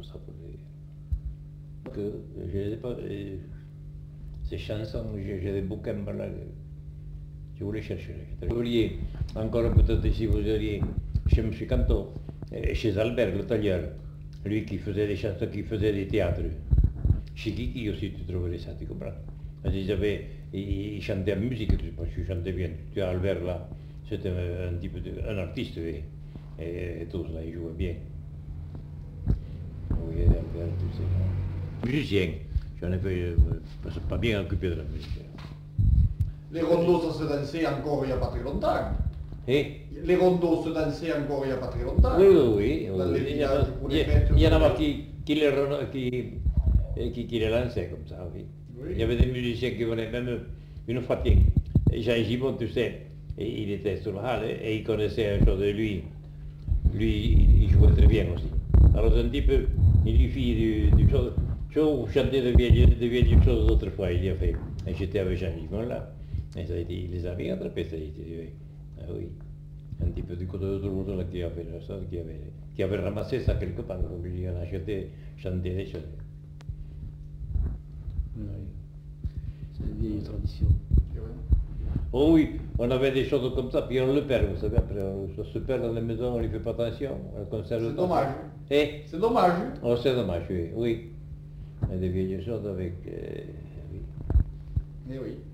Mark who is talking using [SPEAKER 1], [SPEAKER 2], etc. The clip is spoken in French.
[SPEAKER 1] ça pouvait. Que je ne sais pas, ces chansons, j'ai des bouquins là, je voulais chercher. Vous vouliez encore peut-être si vous alliez chez M. Canto, chez Albert le tailleur, lui qui faisait des chansons, qui faisait des théâtres. Chez Kiki aussi tu trouverais ça, tu comprends? Il chantait en musique, parce que je chantais bien. Tu as Albert là, c'était un type un artiste et tout ça, il jouait bien. Oui, Albert, tu sais. Musicien, j'en ai fait, pas bien occupé de la musique.
[SPEAKER 2] Les rondeaux, ça se dansait encore il n'y a pas très longtemps.
[SPEAKER 1] Et
[SPEAKER 2] Les rondeaux se dansaient encore il n'y a pas très longtemps.
[SPEAKER 1] oui.
[SPEAKER 2] Dans les villages pour les
[SPEAKER 1] Il
[SPEAKER 2] fêtes.
[SPEAKER 1] y en a qui les lançaient comme ça, oui. Il y avait des musiciens qui venaient, même une fois, tiens, Jean Gibon, tu sais, et il était sur la halle et il connaissait un chose de lui. Lui, il jouait très bien aussi. Alors un type, il lui fit du chose, je chantais de vieilles choses autrefois, il a fait. Et j'étais avec Jean Gibon là, et ça a été, il les avait attrapés, ça a été, ah oui. Un petit peu du côté de Toulouse là, qui avait ramassé ça quelque part, il en a acheté, chanté des choses.
[SPEAKER 3] Oui. C'est une vieille tradition.
[SPEAKER 1] Oh oui, on avait des choses comme ça, puis on le perd, vous savez, après on se perd dans la maison, on n'y fait pas attention, on conserve.
[SPEAKER 2] C'est dommage.
[SPEAKER 1] Eh?
[SPEAKER 2] C'est dommage.
[SPEAKER 1] Oh, c'est dommage, oui. Il y a des vieilles choses avec... oui.
[SPEAKER 2] Eh oui.